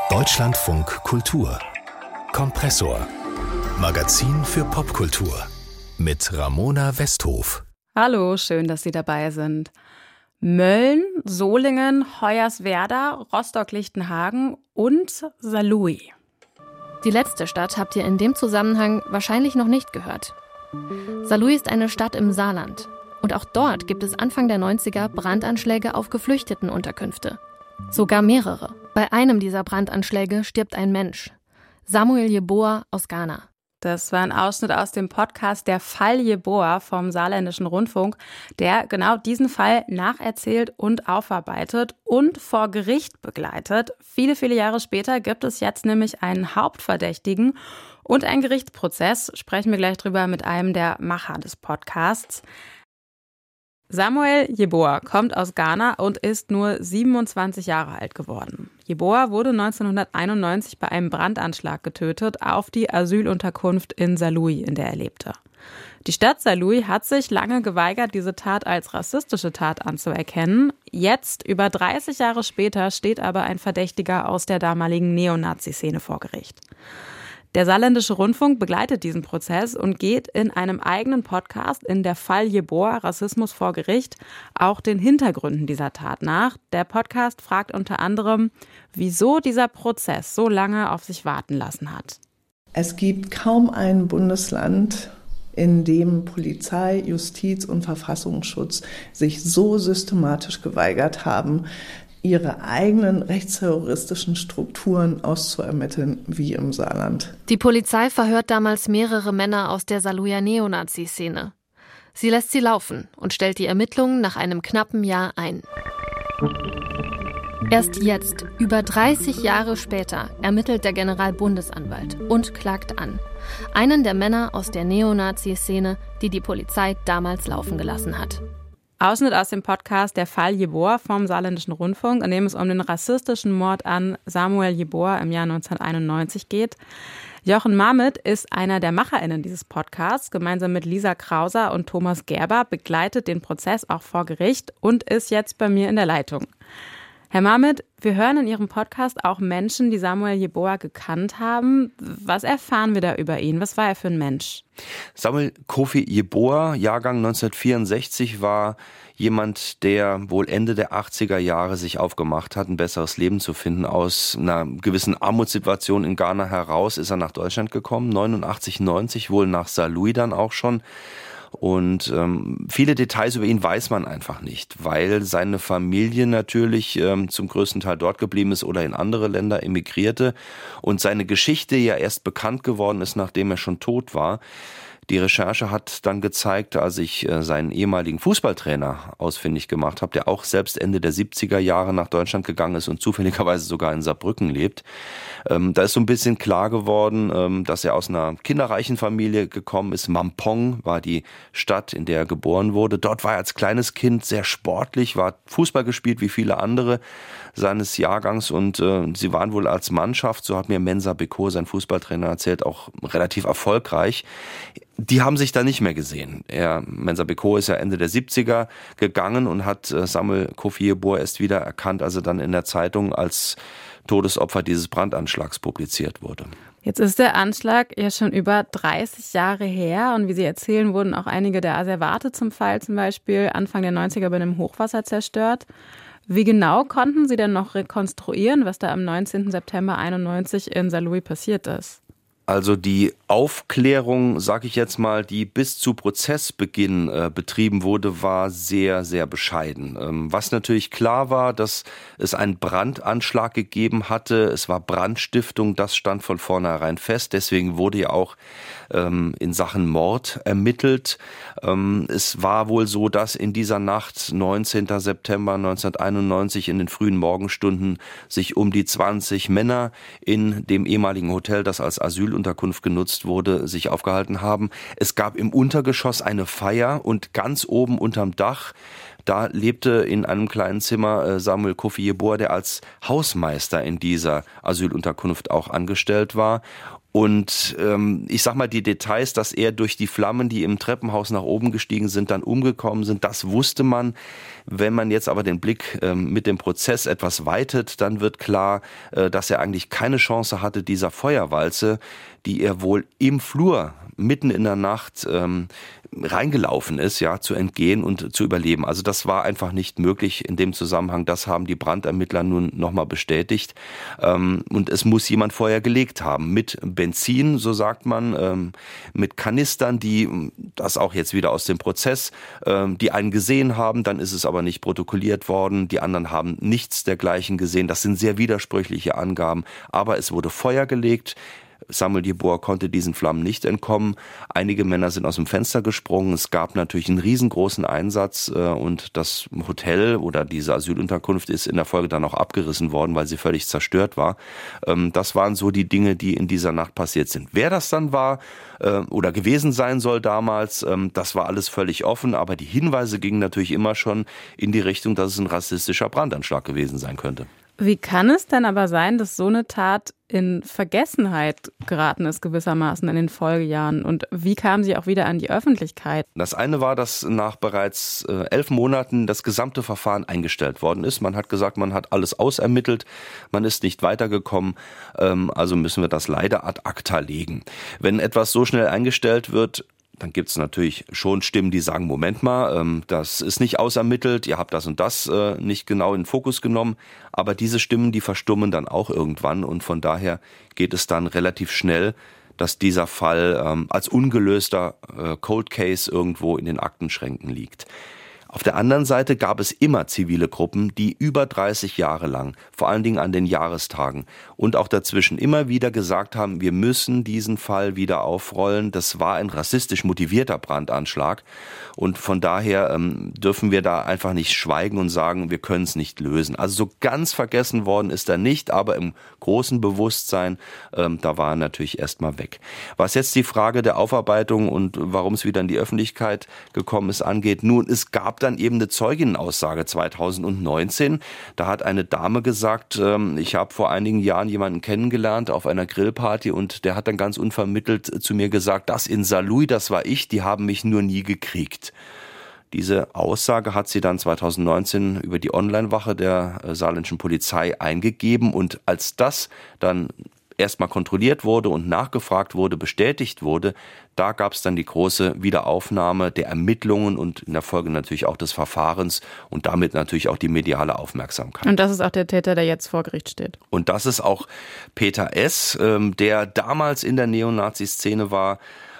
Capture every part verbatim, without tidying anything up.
Deutschlandfunk Kultur Kompressor Magazin für Popkultur mit Ramona Westhof. Hallo, schön, dass Sie dabei sind. Mölln, Solingen, Hoyerswerda, Rostock-Lichtenhagen und Saarlouis. Die letzte Stadt habt ihr in dem Zusammenhang wahrscheinlich noch nicht gehört. Saarlouis ist eine Stadt im Saarland. Und auch dort gibt es Anfang der neunziger Brandanschläge auf Geflüchtetenunterkünfte. Sogar mehrere. Bei einem dieser Brandanschläge stirbt ein Mensch. Samuel Yeboah aus Ghana. Das war ein Ausschnitt aus dem Podcast Der Fall Yeboah vom Saarländischen Rundfunk, der genau diesen Fall nacherzählt und aufarbeitet und vor Gericht begleitet. Viele, viele Jahre später gibt es jetzt nämlich einen Hauptverdächtigen und einen Gerichtsprozess. Sprechen wir gleich drüber mit einem der Macher des Podcasts. Samuel Yeboah kommt aus Ghana und ist nur siebenundzwanzig Jahre alt geworden. Yeboah wurde neunzehnhunderteinundneunzig bei einem Brandanschlag getötet auf die Asylunterkunft in Saarlouis, in der er lebte. Die Stadt Saarlouis hat sich lange geweigert, diese Tat als rassistische Tat anzuerkennen. Jetzt, über dreißig Jahre später, steht aber ein Verdächtiger aus der damaligen Neonazi-Szene vor Gericht. Der Saarländische Rundfunk begleitet diesen Prozess und geht in einem eigenen Podcast in Der Fall Yeboah, Rassismus vor Gericht, auch den Hintergründen dieser Tat nach. Der Podcast fragt unter anderem, wieso dieser Prozess so lange auf sich warten lassen hat. Es gibt kaum ein Bundesland, in dem Polizei, Justiz und Verfassungsschutz sich so systematisch geweigert haben, ihre eigenen rechtsterroristischen Strukturen auszuermitteln wie im Saarland. Die Polizei verhört damals mehrere Männer aus der Saarlouier Neonazi-Szene. Sie lässt sie laufen und stellt die Ermittlungen nach einem knappen Jahr ein. Erst jetzt, über dreißig Jahre später, ermittelt der Generalbundesanwalt und klagt an. Einen der Männer aus der Neonazi-Szene, die die Polizei damals laufen gelassen hat. Ausschnitt aus dem Podcast Der Fall Yeboah vom Saarländischen Rundfunk, in dem es um den rassistischen Mord an Samuel Yeboah im Jahr neunzehnhunderteinundneunzig geht. Jochen Mamet ist einer der MacherInnen dieses Podcasts. Gemeinsam mit Lisa Krauser und Thomas Gerber begleitet den Prozess auch vor Gericht und ist jetzt bei mir in der Leitung. Herr Mamet, wir hören in Ihrem Podcast auch Menschen, die Samuel Yeboah gekannt haben. Was erfahren wir da über ihn? Was war er für ein Mensch? Samuel Kofi Yeboah, Jahrgang neunzehnhundertvierundsechzig, war jemand, der wohl Ende der achtziger Jahre sich aufgemacht hat, ein besseres Leben zu finden. Aus einer gewissen Armutssituation in Ghana heraus ist er nach Deutschland gekommen, neunundachtzig, neunzig, wohl nach Saarlouis dann auch schon. Und ähm, viele Details über ihn weiß man einfach nicht, weil seine Familie natürlich ähm, zum größten Teil dort geblieben ist oder in andere Länder emigrierte und seine Geschichte ja erst bekannt geworden ist, nachdem er schon tot war. Die Recherche hat dann gezeigt, als ich äh, seinen ehemaligen Fußballtrainer ausfindig gemacht habe, der auch selbst Ende der siebziger Jahre nach Deutschland gegangen ist und zufälligerweise sogar in Saarbrücken lebt. Ähm, da ist so ein bisschen klar geworden, ähm, dass er aus einer kinderreichen Familie gekommen ist. Mampong war die Stadt, in der er geboren wurde. Dort war er als kleines Kind sehr sportlich, war Fußball gespielt wie viele andere seines Jahrgangs und äh, sie waren wohl als Mannschaft, so hat mir Mensa Beko, sein Fußballtrainer, erzählt, auch relativ erfolgreich. Die haben sich da nicht mehr gesehen. Er, Mensa Beko ist ja Ende der siebziger gegangen und hat äh, Samuel Kofi Yeboah erst wieder erkannt, als er dann in der Zeitung als Todesopfer dieses Brandanschlags publiziert wurde. Jetzt ist der Anschlag ja schon über dreißig Jahre her und wie Sie erzählen, wurden auch einige der Asservate zum Fall zum Beispiel Anfang der neunziger bei einem Hochwasser zerstört. Wie genau konnten Sie denn noch rekonstruieren, was da am neunzehnten September einundneunzig in Saarlouis passiert ist? Also die Aufklärung, sage ich jetzt mal, die bis zu Prozessbeginn äh, betrieben wurde, war sehr, sehr bescheiden. Ähm, was natürlich klar war, dass es einen Brandanschlag gegeben hatte. Es war Brandstiftung, das stand von vornherein fest. Deswegen wurde ja auch ähm, in Sachen Mord ermittelt. Ähm, es war wohl so, dass in dieser Nacht, neunzehnten September neunzehnhunderteinundneunzig, in den frühen Morgenstunden sich um die zwanzig Männer in dem ehemaligen Hotel, das als Asylunterkunft genutzt wurde, sich aufgehalten haben. Es gab im Untergeschoss eine Feier und ganz oben unterm Dach, da lebte in einem kleinen Zimmer Samuel Kofi Yeboah, der als Hausmeister in dieser Asylunterkunft auch angestellt war. Und ähm, ich sag mal, die Details, dass er durch die Flammen, die im Treppenhaus nach oben gestiegen sind, dann umgekommen sind, das wusste man. Wenn man jetzt aber den Blick ähm, mit dem Prozess etwas weitet, dann wird klar, äh, dass er eigentlich keine Chance hatte, dieser Feuerwalze, die er wohl im Flur mitten in der Nacht ähm, reingelaufen ist, ja, zu entgehen und zu überleben. Also das war einfach nicht möglich in dem Zusammenhang. Das haben die Brandermittler nun nochmal bestätigt. Ähm, und es muss jemand Feuer gelegt haben mit Benzin, so sagt man, ähm, mit Kanistern, die, das auch jetzt wieder aus dem Prozess, ähm, die einen gesehen haben, dann ist es aber nicht protokolliert worden. Die anderen haben nichts dergleichen gesehen. Das sind sehr widersprüchliche Angaben. Aber es wurde Feuer gelegt. Samuel Yeboah konnte diesen Flammen nicht entkommen. Einige Männer sind aus dem Fenster gesprungen. Es gab natürlich einen riesengroßen Einsatz und das Hotel oder diese Asylunterkunft ist in der Folge dann auch abgerissen worden, weil sie völlig zerstört war. Das waren so die Dinge, die in dieser Nacht passiert sind. Wer das dann war oder gewesen sein soll damals, das war alles völlig offen, aber die Hinweise gingen natürlich immer schon in die Richtung, dass es ein rassistischer Brandanschlag gewesen sein könnte. Wie kann es denn aber sein, dass so eine Tat in Vergessenheit geraten ist gewissermaßen in den Folgejahren? Und wie kam sie auch wieder an die Öffentlichkeit? Das eine war, dass nach bereits äh, elf Monaten das gesamte Verfahren eingestellt worden ist. Man hat gesagt, man hat alles ausermittelt, man ist nicht weitergekommen, ähm, also müssen wir das leider ad acta legen. Wenn etwas so schnell eingestellt wird, dann gibt es natürlich schon Stimmen, die sagen, Moment mal, ähm, das ist nicht ausermittelt, ihr habt das und das äh, nicht genau in den Fokus genommen. Aber diese Stimmen, die verstummen dann auch irgendwann. Und von daher geht es dann relativ schnell, dass dieser Fall ähm, als ungelöster äh, Cold Case irgendwo in den Aktenschränken liegt. Auf der anderen Seite gab es immer zivile Gruppen, die über dreißig Jahre lang, vor allen Dingen an den Jahrestagen und auch dazwischen immer wieder gesagt haben, wir müssen diesen Fall wieder aufrollen. Das war ein rassistisch motivierter Brandanschlag und von daher ähm, dürfen wir da einfach nicht schweigen und sagen, wir können es nicht lösen. Also so ganz vergessen worden ist er nicht, aber im großen Bewusstsein, ähm, da war er natürlich erstmal weg. Was jetzt die Frage der Aufarbeitung und warum es wieder in die Öffentlichkeit gekommen ist angeht, nun, es gab dann eben eine Zeuginnenaussage zweitausendneunzehn. Da hat eine Dame gesagt, ähm, ich habe vor einigen Jahren jemanden kennengelernt auf einer Grillparty und der hat dann ganz unvermittelt zu mir gesagt, das in Saarlouis, das war ich, die haben mich nur nie gekriegt. Diese Aussage hat sie dann zweitausendneunzehn über die Online-Wache der äh, saarländischen Polizei eingegeben und als das dann erstmal kontrolliert wurde und nachgefragt wurde, bestätigt wurde, da gab es dann die große Wiederaufnahme der Ermittlungen und in der Folge natürlich auch des Verfahrens und damit natürlich auch die mediale Aufmerksamkeit. Und das ist auch der Täter, der jetzt vor Gericht steht. Und das ist auch Peter S., ähm, der damals in der Neonazi-Szene war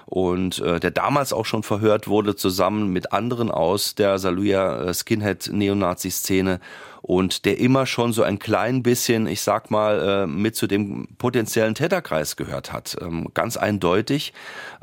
und äh, der damals auch schon verhört wurde, zusammen mit anderen aus der Saarlouier Skinhead-Neonazi-Szene und der immer schon so ein klein bisschen, ich sag mal, mit zu dem potenziellen Täterkreis gehört hat. Ganz eindeutig.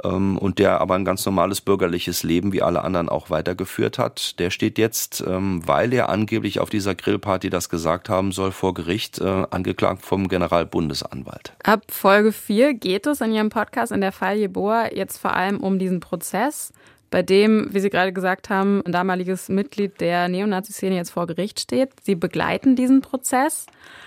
Und der aber ein ganz normales bürgerliches Leben wie alle anderen auch weitergeführt hat. Der steht jetzt, weil er angeblich auf dieser Grillparty das gesagt haben soll, vor Gericht, angeklagt vom Generalbundesanwalt. Ab Folge vier geht es in Ihrem Podcast in der Fall Yeboah jetzt vor allem um diesen Prozess, bei dem, wie Sie gerade gesagt haben, ein damaliges Mitglied der Neonazi-Szene jetzt vor Gericht steht. Sie begleiten diesen Prozess.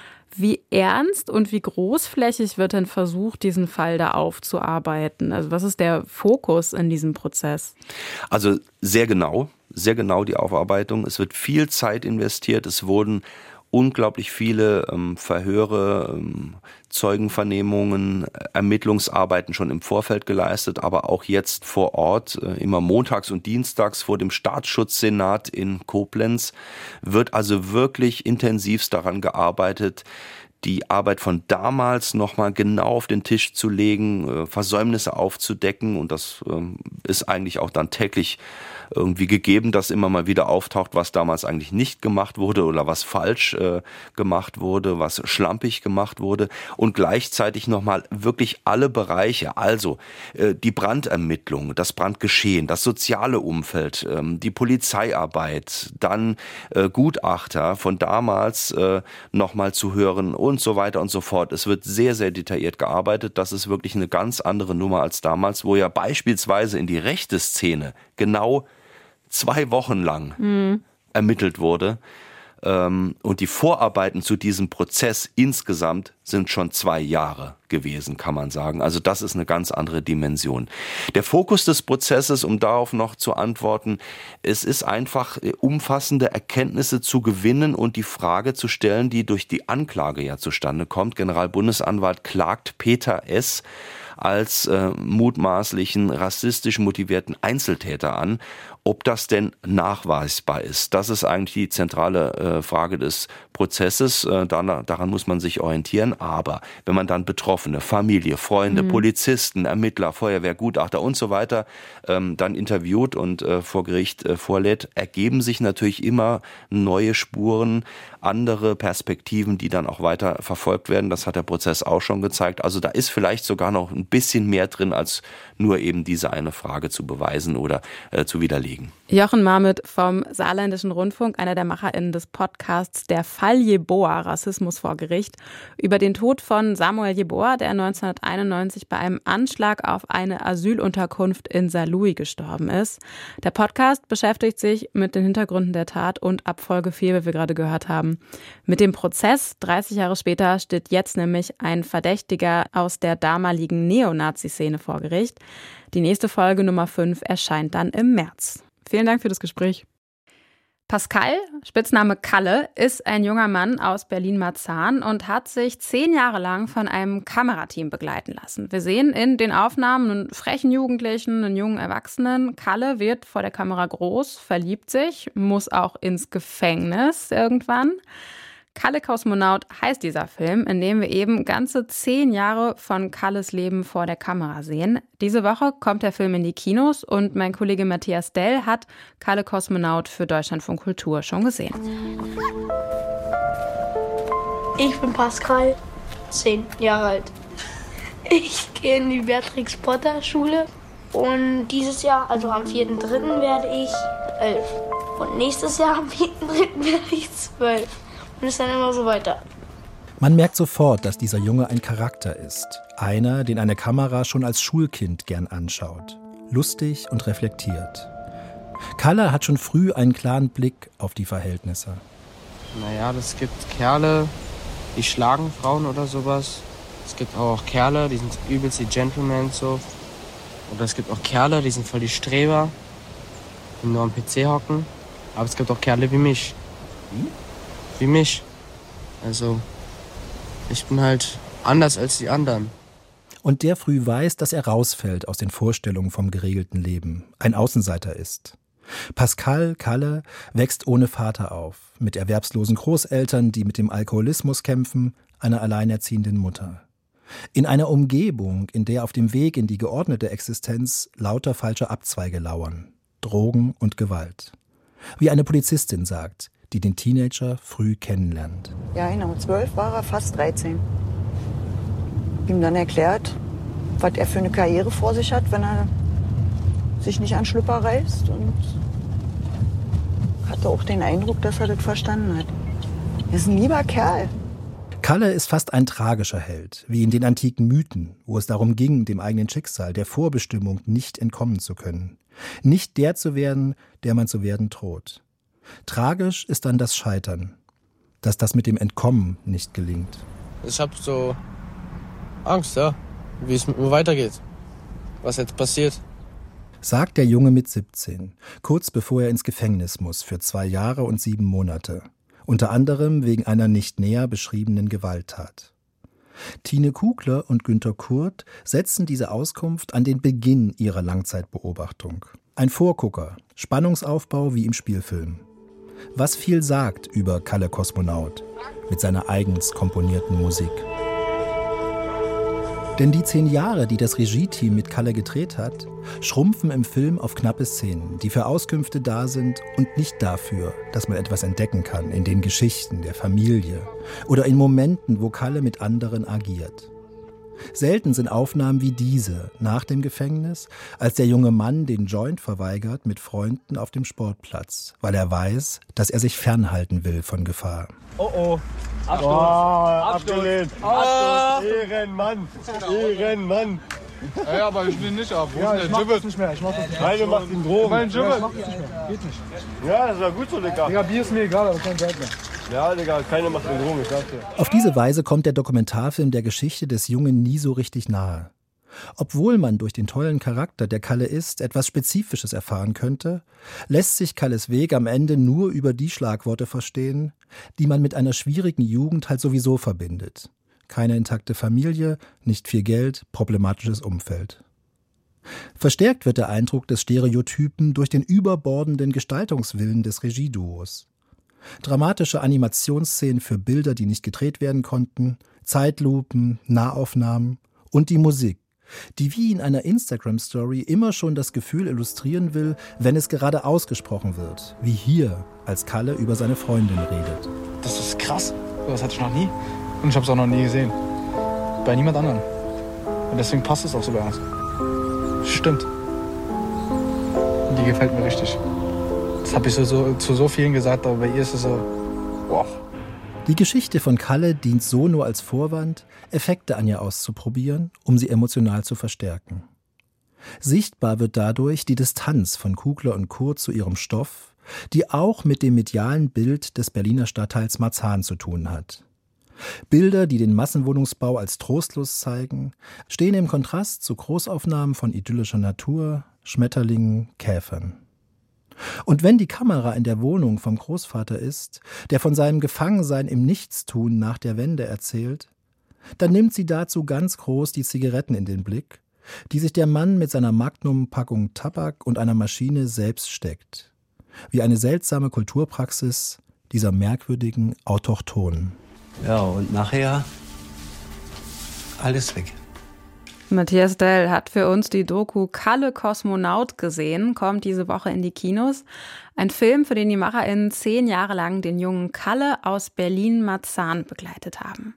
Wie ernst und wie großflächig wird denn versucht, diesen Fall da aufzuarbeiten? Also was ist der Fokus in diesem Prozess? Also sehr genau, sehr genau die Aufarbeitung. Es wird viel Zeit investiert. Es wurden unglaublich viele ähm, Verhöre, ähm, Zeugenvernehmungen, Ermittlungsarbeiten schon im Vorfeld geleistet, aber auch jetzt vor Ort, äh, immer montags und dienstags vor dem Staatsschutzsenat in Koblenz, wird also wirklich intensivst daran gearbeitet, die Arbeit von damals nochmal genau auf den Tisch zu legen, äh, Versäumnisse aufzudecken und das ähm, ist eigentlich auch dann täglich irgendwie gegeben, dass immer mal wieder auftaucht, was damals eigentlich nicht gemacht wurde oder was falsch äh, gemacht wurde, was schlampig gemacht wurde und gleichzeitig nochmal wirklich alle Bereiche, also äh, die Brandermittlung, das Brandgeschehen, das soziale Umfeld, äh, die Polizeiarbeit, dann äh, Gutachter von damals äh, nochmal zu hören und so weiter und so fort. Es wird sehr, sehr detailliert gearbeitet. Das ist wirklich eine ganz andere Nummer als damals, wo ja beispielsweise in die rechte Szene genau zwei Wochen lang mhm. ermittelt wurde. Und die Vorarbeiten zu diesem Prozess insgesamt sind schon zwei Jahre gewesen, kann man sagen. Also das ist eine ganz andere Dimension. Der Fokus des Prozesses, um darauf noch zu antworten, es ist einfach umfassende Erkenntnisse zu gewinnen und die Frage zu stellen, die durch die Anklage ja zustande kommt. Generalbundesanwalt klagt Peter S. als äh, mutmaßlichen rassistisch motivierten Einzeltäter an, ob das denn nachweisbar ist. Das ist eigentlich die zentrale äh, Frage des Prozesses. Äh, daran, daran muss man sich orientieren. Aber wenn man dann Betroffene, Familie, Freunde, mhm. Polizisten, Ermittler, Feuerwehr, Gutachter und so weiter ähm, dann interviewt und äh, vor Gericht äh, vorlädt, ergeben sich natürlich immer neue Spuren, andere Perspektiven, die dann auch weiter verfolgt werden. Das hat der Prozess auch schon gezeigt. Also da ist vielleicht sogar noch ein bisschen mehr drin, als nur eben diese eine Frage zu beweisen oder äh, zu widerlegen. Jochen Marmit vom Saarländischen Rundfunk, einer der MacherInnen des Podcasts Der Fall Jeboa, Rassismus vor Gericht, über den Tod von Samuel Jeboa, der neunzehnhunderteinundneunzig bei einem Anschlag auf eine Asylunterkunft in Saarlouis gestorben ist. Der Podcast beschäftigt sich mit den Hintergründen der Tat und ab Folge vier, wie wir gerade gehört haben, mit dem Prozess. dreißig Jahre später steht jetzt nämlich ein Verdächtiger aus der damaligen Neonazi-Szene vor Gericht. Die nächste Folge Nummer fünf erscheint dann im März. Vielen Dank für das Gespräch. Pascal, Spitzname Kalle, ist ein junger Mann aus Berlin-Marzahn und hat sich zehn Jahre lang von einem Kamerateam begleiten lassen. Wir sehen in den Aufnahmen einen frechen Jugendlichen, einen jungen Erwachsenen. Kalle wird vor der Kamera groß, verliebt sich, muss auch ins Gefängnis irgendwann. Kalle Kosmonaut heißt dieser Film, in dem wir eben ganze zehn Jahre von Kalles Leben vor der Kamera sehen. Diese Woche kommt der Film in die Kinos und mein Kollege Matthias Dell hat Kalle Kosmonaut für Deutschlandfunk Kultur schon gesehen. Ich bin Pascal, zehn Jahre alt. Ich gehe in die Beatrix Potter Schule und dieses Jahr, also am vierten dritten werde ich elf. Und nächstes Jahr am vierten dritten werde ich zwölf. Und es dann immer so weiter. Man merkt sofort, dass dieser Junge ein Charakter ist. Einer, den eine Kamera schon als Schulkind gern anschaut. Lustig und reflektiert. Kalle hat schon früh einen klaren Blick auf die Verhältnisse. Naja, es gibt Kerle, die schlagen Frauen oder sowas. Es gibt auch Kerle, die sind übelst die Gentlemen so. Oder es gibt auch Kerle, die sind voll die Streber, die nur am P C hocken. Aber es gibt auch Kerle wie mich. Hm? Wie mich. Also, ich bin halt anders als die anderen. Und der früh weiß, dass er rausfällt aus den Vorstellungen vom geregelten Leben, ein Außenseiter ist. Pascal, Kalle, wächst ohne Vater auf, mit erwerbslosen Großeltern, die mit dem Alkoholismus kämpfen, einer alleinerziehenden Mutter. In einer Umgebung, in der auf dem Weg in die geordnete Existenz lauter falsche Abzweige lauern, Drogen und Gewalt. Wie eine Polizistin sagt, die den Teenager früh kennenlernt. Ja, genau. Zwölf war er, fast dreizehn. Ihm dann erklärt, was er für eine Karriere vor sich hat, wenn er sich nicht an Schlüpper reißt. Und hatte auch den Eindruck, dass er das verstanden hat. Er ist ein lieber Kerl. Kalle ist fast ein tragischer Held, wie in den antiken Mythen, wo es darum ging, dem eigenen Schicksal, der Vorbestimmung nicht entkommen zu können. Nicht der zu werden, der man zu werden droht. Tragisch ist dann das Scheitern, dass das mit dem Entkommen nicht gelingt. Ich habe so Angst, ja, wie es mit mir weitergeht, was jetzt passiert. Sagt der Junge mit siebzehn, kurz bevor er ins Gefängnis muss für zwei Jahre und sieben Monate. Unter anderem wegen einer nicht näher beschriebenen Gewalttat. Tine Kugler und Günter Kurt setzen diese Auskunft an den Beginn ihrer Langzeitbeobachtung. Ein Vorgucker, Spannungsaufbau wie im Spielfilm. Was viel sagt über Kalle Kosmonaut mit seiner eigens komponierten Musik. Denn die zehn Jahre, die das Regie-Team mit Kalle gedreht hat, schrumpfen im Film auf knappe Szenen, die für Auskünfte da sind und nicht dafür, dass man etwas entdecken kann in den Geschichten der Familie oder in Momenten, wo Kalle mit anderen agiert. Selten sind Aufnahmen wie diese nach dem Gefängnis, als der junge Mann den Joint verweigert mit Freunden auf dem Sportplatz, weil er weiß, dass er sich fernhalten will von Gefahr. Oh oh, Absturz, oh, abgelehnt, Absturz, Ehrenmann, Ehrenmann. Ja, ja, aber ich will nicht ab. Wo ja, ist ich der mach das nicht mehr, ich mach das nicht mehr. Meine macht den Drogen. Mein ja, ich mach das nicht mehr, geht nicht. Ja, das ist ja gut so, Digga. Digga, Bier ist mir egal, aber kein Geld mehr. Ja, Digga, keiner macht den rum, ich sag dir. Auf diese Weise kommt der Dokumentarfilm der Geschichte des Jungen nie so richtig nahe. Obwohl man durch den tollen Charakter, der Kalle ist, etwas Spezifisches erfahren könnte, lässt sich Kalles Weg am Ende nur über die Schlagworte verstehen, die man mit einer schwierigen Jugend halt sowieso verbindet. Keine intakte Familie, nicht viel Geld, problematisches Umfeld. Verstärkt wird der Eindruck des Stereotypen durch den überbordenden Gestaltungswillen des Regieduos. Dramatische Animationsszenen für Bilder, die nicht gedreht werden konnten, Zeitlupen, Nahaufnahmen und die Musik, die wie in einer Instagram-Story immer schon das Gefühl illustrieren will, wenn es gerade ausgesprochen wird, wie hier, als Kalle über seine Freundin redet. Das ist krass, das hatte ich noch nie und ich habe es auch noch nie gesehen, bei niemand anderem. Und deswegen passt es auch so bei uns. Stimmt. Und die gefällt mir richtig. Das habe ich so, so, zu so vielen gesagt, aber bei ihr ist es so, boah. Die Geschichte von Kalle dient so nur als Vorwand, Effekte an ihr auszuprobieren, um sie emotional zu verstärken. Sichtbar wird dadurch die Distanz von Kugler und Kurt zu ihrem Stoff, die auch mit dem medialen Bild des Berliner Stadtteils Marzahn zu tun hat. Bilder, die den Massenwohnungsbau als trostlos zeigen, stehen im Kontrast zu Großaufnahmen von idyllischer Natur, Schmetterlingen, Käfern. Und wenn die Kamera in der Wohnung vom Großvater ist, der von seinem Gefangensein im Nichtstun nach der Wende erzählt, dann nimmt sie dazu ganz groß die Zigaretten in den Blick, die sich der Mann mit seiner Magnum-Packung Tabak und einer Maschine selbst steckt. Wie eine seltsame Kulturpraxis dieser merkwürdigen Autochtonen. Ja, und nachher alles weg. Matthias Dell hat für uns die Doku Kalle Kosmonaut gesehen, kommt diese Woche in die Kinos. Ein Film, für den die MacherInnen zehn Jahre lang den jungen Kalle aus Berlin-Marzahn begleitet haben.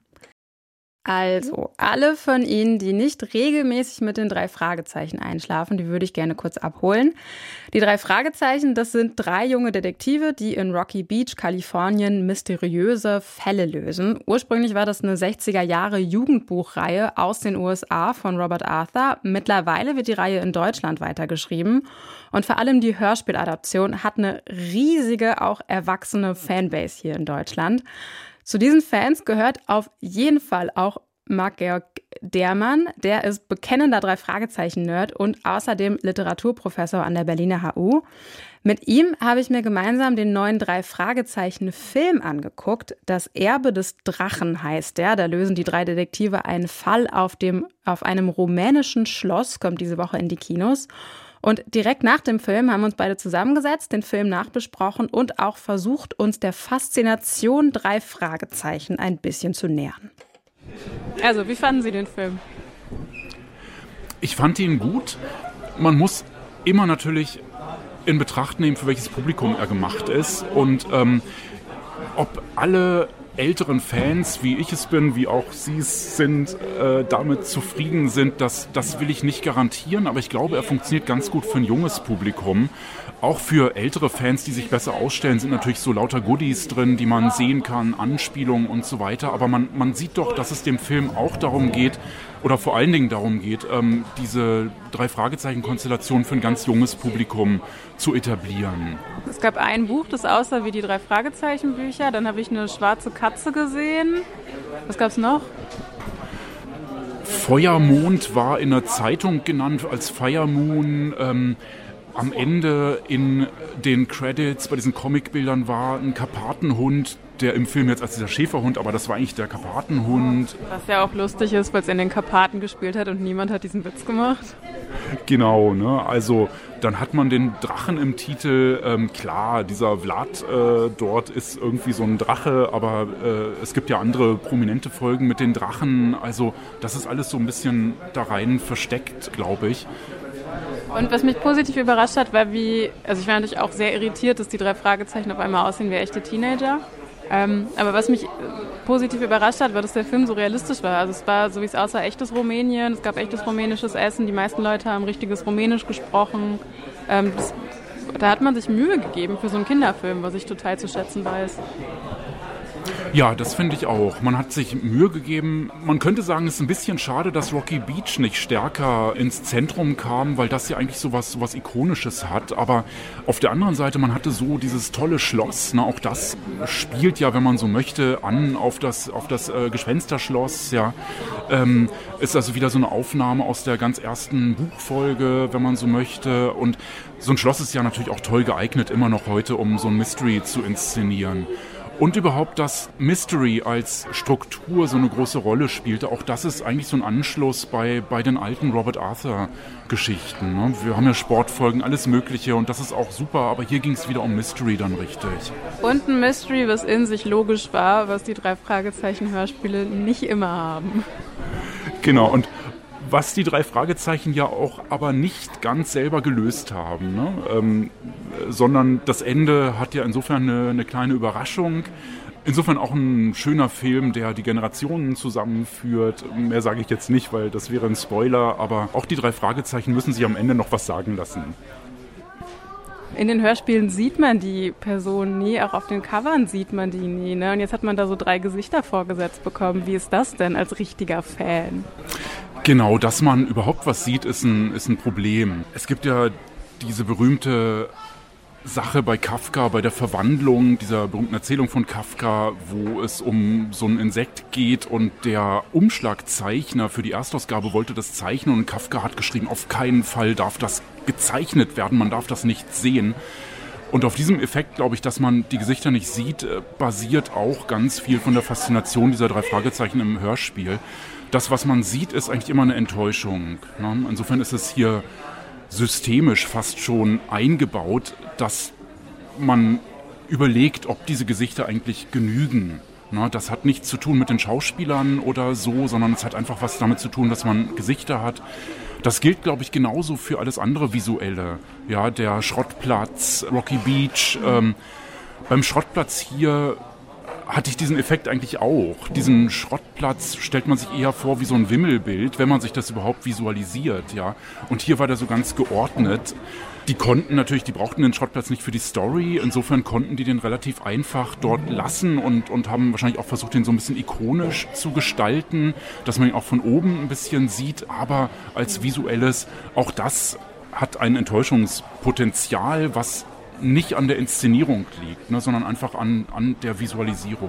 Also, alle von Ihnen, die nicht regelmäßig mit den drei Fragezeichen einschlafen, die würde ich gerne kurz abholen. Die drei Fragezeichen, das sind drei junge Detektive, die in Rocky Beach, Kalifornien, mysteriöse Fälle lösen. Ursprünglich war das eine sechziger Jahre Jugendbuchreihe aus den U S A von Robert Arthur. Mittlerweile wird die Reihe in Deutschland weitergeschrieben. Und vor allem die Hörspieladaption hat eine riesige, auch erwachsene Fanbase hier in Deutschland. Zu diesen Fans gehört auf jeden Fall auch Marc-Georg Dermann. Der ist bekennender Drei-Fragezeichen-Nerd und außerdem Literaturprofessor an der Berliner H U. Mit ihm habe ich mir gemeinsam den neuen Drei-Fragezeichen-Film angeguckt. Das Erbe des Drachen heißt der. Da lösen die drei Detektive einen Fall auf, dem, auf einem rumänischen Schloss, kommt diese Woche in die Kinos. Und direkt nach dem Film haben wir uns beide zusammengesetzt, den Film nachbesprochen und auch versucht, uns der Faszination drei Fragezeichen ein bisschen zu nähern. Also, wie fanden Sie den Film? Ich fand ihn gut. Man muss immer natürlich in Betracht nehmen, für welches Publikum er gemacht ist. Und ähm, ob alle älteren Fans, wie ich es bin, wie auch Sie es sind, äh, damit zufrieden sind, das, das will ich nicht garantieren, aber ich glaube, er funktioniert ganz gut für ein junges Publikum. Auch für ältere Fans, die sich besser ausstellen, sind natürlich so lauter Goodies drin, die man sehen kann, Anspielungen und so weiter, aber man, man sieht doch, dass es dem Film auch darum geht, oder vor allen Dingen darum geht, ähm, diese Drei-Fragezeichen-Konstellation für ein ganz junges Publikum zu etablieren. Es gab ein Buch, das aussah wie die Drei-Fragezeichen-Bücher. Dann habe ich eine schwarze Katze gesehen. Was gab es noch? Feuermond war in der Zeitung genannt als Fire Moon. Ähm, am Ende in den Credits bei diesen Comicbildern war ein Karpatenhund, der im Film jetzt als dieser Schäferhund, aber das war eigentlich der Karpatenhund. Was ja auch lustig ist, weil es in den Karpaten gespielt hat und niemand hat diesen Witz gemacht. Genau, ne? Also dann hat man den Drachen im Titel. Ähm, klar, dieser Vlad äh, dort ist irgendwie so ein Drache, aber äh, es gibt ja andere prominente Folgen mit den Drachen. Also das ist alles so ein bisschen da rein versteckt, glaube ich. Und was mich positiv überrascht hat, war wie, also ich war natürlich auch sehr irritiert, dass die drei Fragezeichen auf einmal aussehen wie echte Teenager. Ähm, aber was mich positiv überrascht hat, war, dass der Film so realistisch war. Also es war so, wie es aussah, echtes Rumänien, es gab echtes rumänisches Essen, die meisten Leute haben richtiges Rumänisch gesprochen. Ähm, das, da hat man sich Mühe gegeben für so einen Kinderfilm, was ich total zu schätzen weiß. Ja, das finde ich auch. Man hat sich Mühe gegeben. Man könnte sagen, es ist ein bisschen schade, dass Rocky Beach nicht stärker ins Zentrum kam, weil das ja eigentlich so was, so was Ikonisches hat. Aber auf der anderen Seite, man hatte so dieses tolle Schloss. Ne? Auch das spielt ja, wenn man so möchte, an auf das, auf das äh, Gespensterschloss. Ja. Ähm, ist also wieder so eine Aufnahme aus der ganz ersten Buchfolge, wenn man so möchte. Und so ein Schloss ist ja natürlich auch toll geeignet, immer noch heute, um so ein Mystery zu inszenieren. Und überhaupt, dass Mystery als Struktur so eine große Rolle spielte, auch das ist eigentlich so ein Anschluss bei, bei den alten Robert Arthur-Geschichten. Ne? Wir haben ja Sportfolgen, alles Mögliche und das ist auch super, aber hier ging es wieder um Mystery dann richtig. Und ein Mystery, was in sich logisch war, was die drei Fragezeichen-Hörspiele nicht immer haben. Genau, und was die drei Fragezeichen ja auch aber nicht ganz selber gelöst haben, ne? ähm, sondern das Ende hat ja insofern eine, eine kleine Überraschung. Insofern auch ein schöner Film, der die Generationen zusammenführt. Mehr sage ich jetzt nicht, weil das wäre ein Spoiler, aber auch die drei Fragezeichen müssen sich am Ende noch was sagen lassen. In den Hörspielen sieht man die Person nie, auch auf den Covern sieht man die nie. Ne? Und jetzt hat man da so drei Gesichter vorgesetzt bekommen. Wie ist das denn als richtiger Fan? Genau, dass man überhaupt was sieht, ist ein, ist ein Problem. Es gibt ja diese berühmte Sache bei Kafka, bei der Verwandlung, dieser berühmten Erzählung von Kafka, wo es um so ein Insekt geht und der Umschlagzeichner für die Erstausgabe wollte das zeichnen und Kafka hat geschrieben, auf keinen Fall darf das gezeichnet werden, man darf das nicht sehen. Und auf diesem Effekt, glaube ich, dass man die Gesichter nicht sieht, basiert auch ganz viel von der Faszination dieser drei Fragezeichen im Hörspiel. Das, was man sieht, ist eigentlich immer eine Enttäuschung. Ne? Insofern ist es hier systemisch fast schon eingebaut, dass man überlegt, ob diese Gesichter eigentlich genügen. Ne? Das hat nichts zu tun mit den Schauspielern oder so, sondern es hat einfach was damit zu tun, dass man Gesichter hat. Das gilt, glaube ich, genauso für alles andere Visuelle. Ja, der Schrottplatz, Rocky Beach. Ähm, beim Schrottplatz hier hatte ich diesen Effekt eigentlich auch. Diesen Schrottplatz stellt man sich eher vor wie so ein Wimmelbild, wenn man sich das überhaupt visualisiert, ja. Und hier war der so ganz geordnet. Die konnten natürlich, die brauchten den Schrottplatz nicht für die Story, insofern konnten die den relativ einfach dort lassen und, und haben wahrscheinlich auch versucht, den so ein bisschen ikonisch zu gestalten, dass man ihn auch von oben ein bisschen sieht, aber als visuelles, auch das hat ein Enttäuschungspotenzial, was nicht an der Inszenierung liegt, ne, sondern einfach an, an der Visualisierung.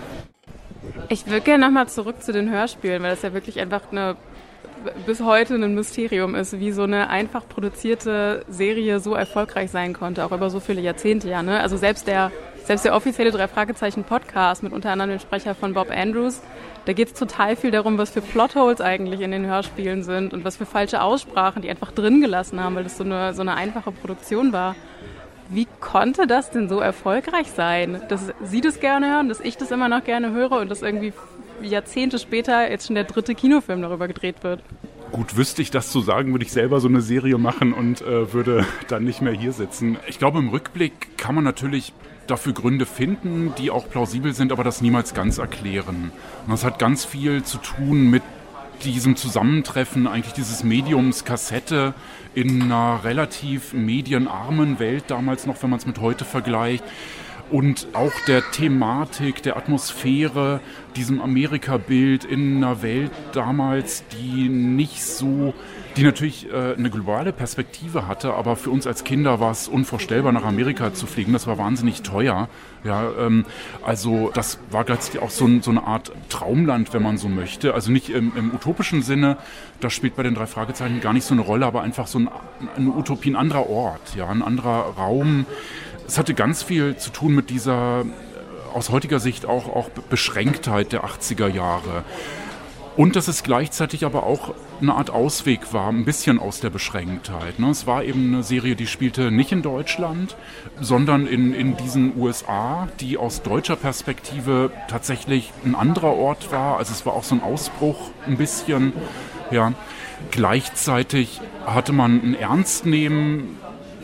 Ich würde gerne nochmal zurück zu den Hörspielen, weil das ja wirklich einfach eine, bis heute ein Mysterium ist, wie so eine einfach produzierte Serie so erfolgreich sein konnte, auch über so viele Jahrzehnte. Ja, ne? Also selbst der, selbst der offizielle Drei-Fragezeichen-Podcast mit unter anderem dem Sprecher von Bob Andrews, da geht es total viel darum, was für Plotholes eigentlich in den Hörspielen sind und was für falsche Aussprachen die einfach drin gelassen haben, weil das so eine, so eine einfache Produktion war. Wie konnte das denn so erfolgreich sein, dass Sie das gerne hören, dass ich das immer noch gerne höre und dass irgendwie Jahrzehnte später jetzt schon der dritte Kinofilm darüber gedreht wird? Gut, wüsste ich das zu sagen, würde ich selber so eine Serie machen und äh, würde dann nicht mehr hier sitzen. Ich glaube, im Rückblick kann man natürlich dafür Gründe finden, die auch plausibel sind, aber das niemals ganz erklären. Und das hat ganz viel zu tun mit diesem Zusammentreffen eigentlich dieses Mediums Kassette in einer relativ medienarmen Welt damals noch, wenn man es mit heute vergleicht. Und auch der Thematik, der Atmosphäre, diesem Amerika-Bild in einer Welt damals, die nicht so, die natürlich äh, eine globale Perspektive hatte, aber für uns als Kinder war es unvorstellbar, nach Amerika zu fliegen. Das war wahnsinnig teuer. Ja, ähm, also das war gleichzeitig auch so, so eine Art Traumland, wenn man so möchte. Also nicht im, im utopischen Sinne, das spielt bei den drei Fragezeichen gar nicht so eine Rolle, aber einfach so ein, eine Utopie, ein anderer Ort, ja, ein anderer Raum. Es hatte ganz viel zu tun mit dieser, aus heutiger Sicht auch, auch Beschränktheit der achtziger Jahre. Und dass es gleichzeitig aber auch eine Art Ausweg war, ein bisschen aus der Beschränktheit. Ne? Es war eben eine Serie, die spielte nicht in Deutschland, sondern in, in diesen U S A, die aus deutscher Perspektive tatsächlich ein anderer Ort war. Also es war auch so ein Ausbruch ein bisschen. Ja. Gleichzeitig hatte man ein Ernstnehmen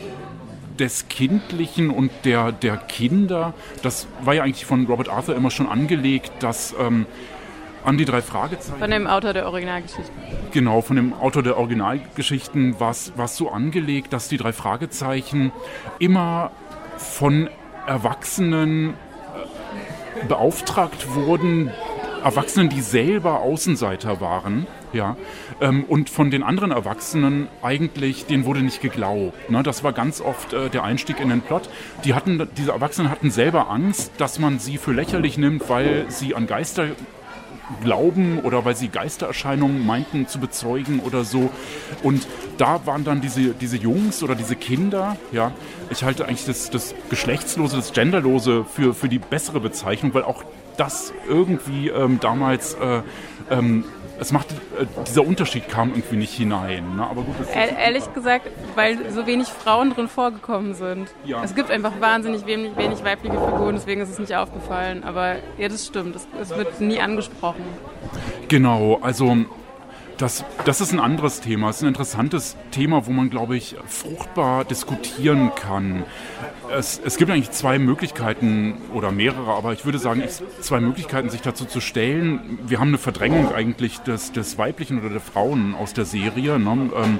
des Kindlichen und der, der Kinder. Das war ja eigentlich von Robert Arthur immer schon angelegt, dass ähm, an die drei Fragezeichen... Von dem Autor der Originalgeschichten. Genau, von dem Autor der Originalgeschichten war es so angelegt, dass die drei Fragezeichen immer von Erwachsenen beauftragt wurden, Erwachsenen, die selber Außenseiter waren, ja, ähm, und von den anderen Erwachsenen eigentlich, denen wurde nicht geglaubt. Ne? Das war ganz oft äh, der Einstieg in den Plot. Die hatten, diese Erwachsenen hatten selber Angst, dass man sie für lächerlich nimmt, weil sie an Geister glauben oder weil sie Geistererscheinungen meinten zu bezeugen oder so. Und da waren dann diese, diese Jungs oder diese Kinder, ja, ich halte eigentlich das, das Geschlechtslose, das Genderlose für, für die bessere Bezeichnung, weil auch das irgendwie ähm, damals, äh, ähm, es machte, äh, dieser Unterschied kam irgendwie nicht hinein. Ne? Aber gut, das e- ehrlich gesagt, weil so wenig Frauen drin vorgekommen sind. Ja. Es gibt einfach wahnsinnig wenig, wenig weibliche Figuren, deswegen ist es nicht aufgefallen. Aber ja, das stimmt, es, es wird nie angesprochen. Genau, also das, das ist ein anderes Thema. Es ist ein interessantes Thema, wo man, glaube ich, fruchtbar diskutieren kann. Es, es gibt eigentlich zwei Möglichkeiten oder mehrere, aber ich würde sagen, es zwei Möglichkeiten, sich dazu zu stellen. Wir haben eine Verdrängung eigentlich des, des Weiblichen oder der Frauen aus der Serie. Ne? Ähm,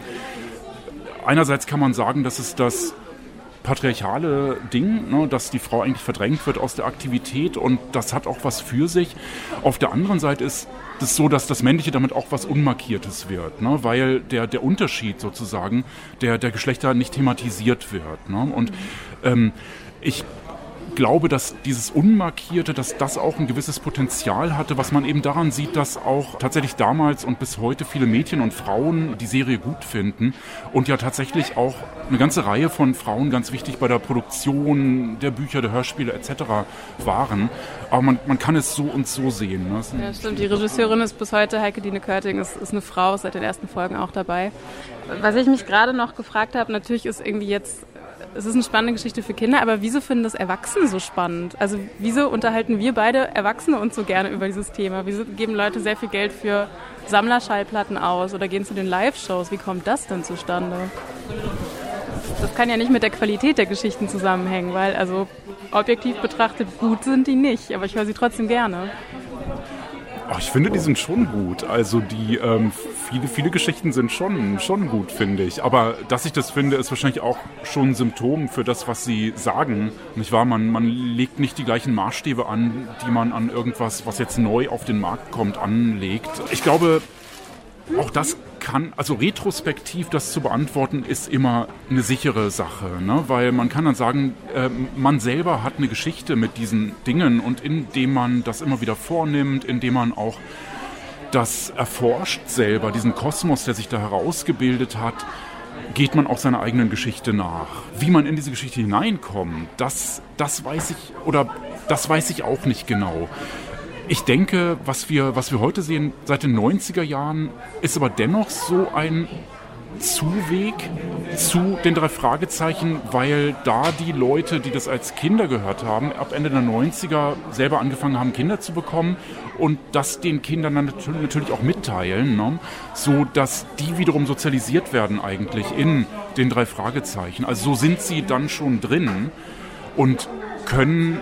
einerseits kann man sagen, dass es das patriarchale Ding, ne, dass die Frau eigentlich verdrängt wird aus der Aktivität und das hat auch was für sich. Auf der anderen Seite ist es so, dass das Männliche damit auch was Unmarkiertes wird, ne, weil der, der Unterschied sozusagen der, der Geschlechter nicht thematisiert wird. Ne, und ähm, ich glaube, dass dieses Unmarkierte, dass das auch ein gewisses Potenzial hatte, was man eben daran sieht, dass auch tatsächlich damals und bis heute viele Mädchen und Frauen die Serie gut finden und ja tatsächlich auch eine ganze Reihe von Frauen ganz wichtig bei der Produktion der Bücher, der Hörspiele et cetera waren. Aber man, man kann es so und so sehen. Ne? Ja, stimmt. Die Regisseurin ist bis heute, Heike-Dine Körting, ist, ist eine Frau, seit den ersten Folgen auch dabei. Was ich mich gerade noch gefragt habe, natürlich ist irgendwie jetzt es ist eine spannende Geschichte für Kinder, aber wieso finden das Erwachsene so spannend? Also wieso unterhalten wir beide Erwachsene uns so gerne über dieses Thema? Wieso geben Leute sehr viel Geld für Sammlerschallplatten aus oder gehen zu den Live-Shows? Wie kommt das denn zustande? Das kann ja nicht mit der Qualität der Geschichten zusammenhängen, weil also objektiv betrachtet gut sind die nicht, aber ich höre sie trotzdem gerne. Ach, ich finde, die sind schon gut. Also die ähm, viele, viele Geschichten sind schon, schon gut, finde ich. Aber dass ich das finde, ist wahrscheinlich auch schon ein Symptom für das, was sie sagen. Nicht wahr? Man, man legt nicht die gleichen Maßstäbe an, die man an irgendwas, was jetzt neu auf den Markt kommt, anlegt. Ich glaube, auch das kann, also retrospektiv das zu beantworten, ist immer eine sichere Sache, ne? Weil man kann dann sagen, äh, man selber hat eine Geschichte mit diesen Dingen und indem man das immer wieder vornimmt, indem man auch das erforscht selber, diesen Kosmos, der sich da herausgebildet hat, geht man auch seiner eigenen Geschichte nach. Wie man in diese Geschichte hineinkommt, das, das weiß ich, oder das weiß ich auch nicht genau. Ich denke, was wir, was wir heute sehen seit den neunziger Jahren, ist aber dennoch so ein Zuweg zu den drei Fragezeichen, weil da die Leute, die das als Kinder gehört haben, ab Ende der neunziger selber angefangen haben, Kinder zu bekommen und das den Kindern dann natürlich auch mitteilen, ne? So dass die wiederum sozialisiert werden eigentlich in den drei Fragezeichen. Also so sind sie dann schon drin und können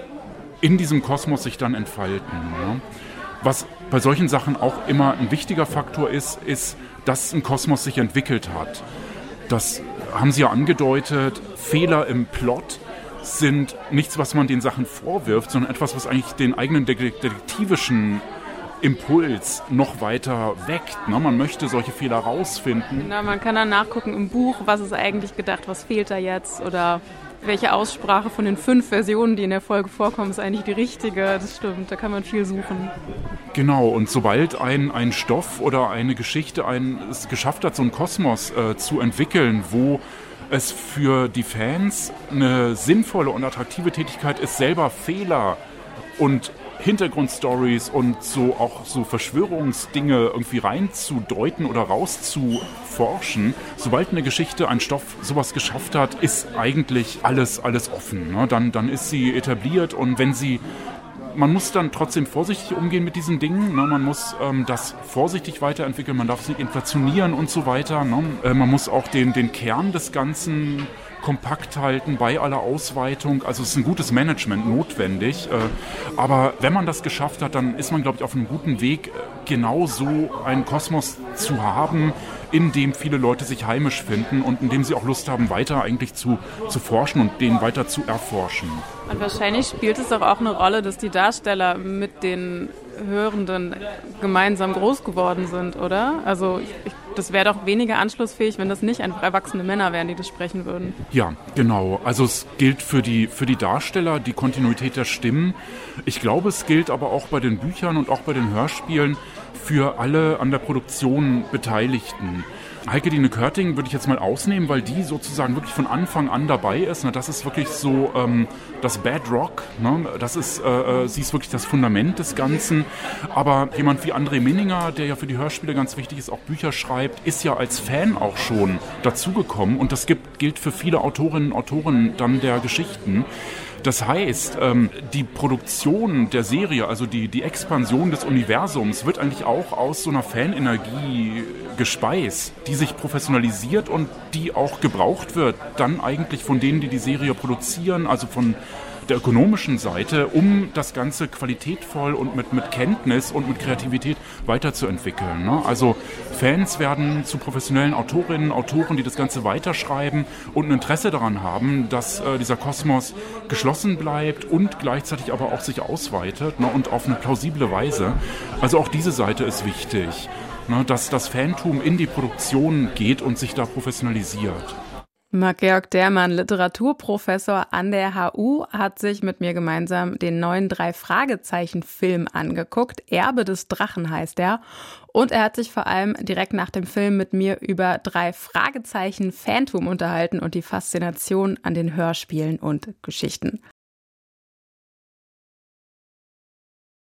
in diesem Kosmos sich dann entfalten. Ne? Was bei solchen Sachen auch immer ein wichtiger Faktor ist, ist, dass ein Kosmos sich entwickelt hat. Das haben Sie ja angedeutet. Fehler im Plot sind nichts, was man den Sachen vorwirft, sondern etwas, was eigentlich den eigenen detektivischen Impuls noch weiter weckt. Ne? Man möchte solche Fehler rausfinden. Na, man kann dann nachgucken im Buch, was ist eigentlich gedacht, was fehlt da jetzt oder welche Aussprache von den fünf Versionen, die in der Folge vorkommen, ist eigentlich die richtige. Das stimmt, da kann man viel suchen. Genau, und sobald ein, ein Stoff oder eine Geschichte ein, es geschafft hat, so einen Kosmos äh, zu entwickeln, wo es für die Fans eine sinnvolle und attraktive Tätigkeit ist, selber Fehler und Hintergrundstories und so auch so Verschwörungsdinge irgendwie reinzudeuten oder rauszuforschen. Sobald eine Geschichte, ein Stoff sowas geschafft hat, ist eigentlich alles, alles offen. Ne? Dann, dann ist sie etabliert und wenn sie man muss dann trotzdem vorsichtig umgehen mit diesen Dingen. Ne? Man muss ähm, das vorsichtig weiterentwickeln, man darf es nicht inflationieren und so weiter. Ne? Äh, man muss auch den, den Kern des Ganzen kompakt halten bei aller Ausweitung. Also es ist ein gutes Management notwendig. Äh, aber wenn man das geschafft hat, dann ist man, glaube ich, auf einem guten Weg, genau so einen Kosmos zu haben, in dem viele Leute sich heimisch finden und in dem sie auch Lust haben, weiter eigentlich zu, zu forschen und den weiter zu erforschen. Und wahrscheinlich spielt es doch auch eine Rolle, dass die Darsteller mit den Hörenden gemeinsam groß geworden sind, oder? Also ich, das wäre doch weniger anschlussfähig, wenn das nicht einfach erwachsene Männer wären, die das sprechen würden. Ja, genau. Also es gilt für die, für die Darsteller die Kontinuität der Stimmen. Ich glaube, es gilt aber auch bei den Büchern und auch bei den Hörspielen für alle an der Produktion Beteiligten. Heike Dine Körting würde ich jetzt mal ausnehmen, weil die sozusagen wirklich von Anfang an dabei ist. Das ist wirklich so ähm, das Bedrock. Ne? Das ist, äh, sie ist wirklich das Fundament des Ganzen. Aber jemand wie André Minninger, der ja für die Hörspiele ganz wichtig ist, auch Bücher schreibt, ist ja als Fan auch schon dazugekommen. Und das gibt, gilt für viele Autorinnen und Autoren dann der Geschichten. Das heißt, ähm, die Produktion der Serie, also die, die Expansion des Universums, wird eigentlich auch aus so einer Fanenergie gespeist, die sich professionalisiert und die auch gebraucht wird, dann eigentlich von denen, die die Serie produzieren, also von der ökonomischen Seite, um das Ganze qualitätvoll und mit, mit Kenntnis und mit Kreativität weiterzuentwickeln. Ne? Also Fans werden zu professionellen Autorinnen, Autoren, die das Ganze weiterschreiben und ein Interesse daran haben, dass äh, dieser Kosmos geschlossen bleibt und gleichzeitig aber auch sich ausweitet, ne? Und auf eine plausible Weise. Also auch diese Seite ist wichtig, ne? Dass das Fantum in die Produktion geht und sich da professionalisiert. Marc-Georg Dermann, Literaturprofessor an der H U, hat sich mit mir gemeinsam den neuen Drei-Fragezeichen-Film angeguckt. Erbe des Drachen heißt er. Und er hat sich vor allem direkt nach dem Film mit mir über Drei-Fragezeichen-Fantum unterhalten und die Faszination an den Hörspielen und Geschichten.